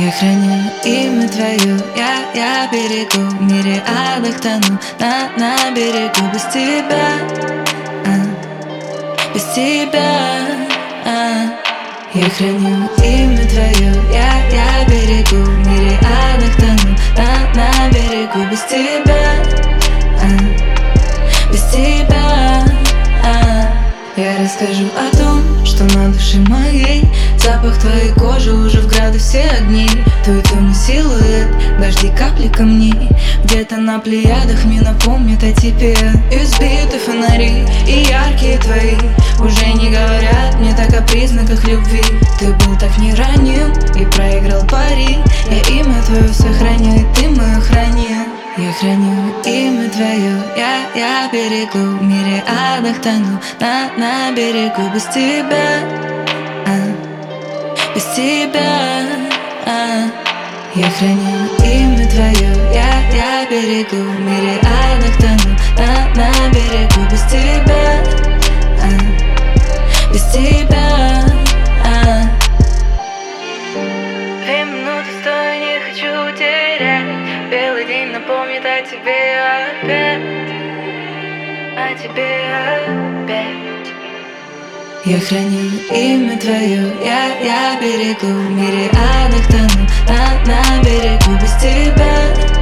Я храню имя твое, я берегу. В мириадах тону на берегу. Без тебя, без тебя, Я храню имя твое, я берегу. В мириадах тону на берегу. Без тебя, без тебя, Я расскажу о том, что на душе моей. Запах твоей кожи уже в градусе огней. Твой темный силуэт, дожди капли камней. Где-то на плеядах мне напомнят о тебе. Избиты фонари и яркие твои уже не говорят мне так о признаках любви. Ты был так не ранен и проиграл пари. Я имя твое сохраню, и ты мое храни. Я храню имя твое, я берегу. В мириадах тону на берегу. Без тебя, без тебя, Я храню имя твое, я берегу. В мириадах тону на берегу. Без тебя, без тебя, 2 минуты стой, не хочу терять. Белый день напомнит о тебе опять, о тебе опять. Я храню имя твое, я берегу. В мириадах тону на берегу. Без тебя,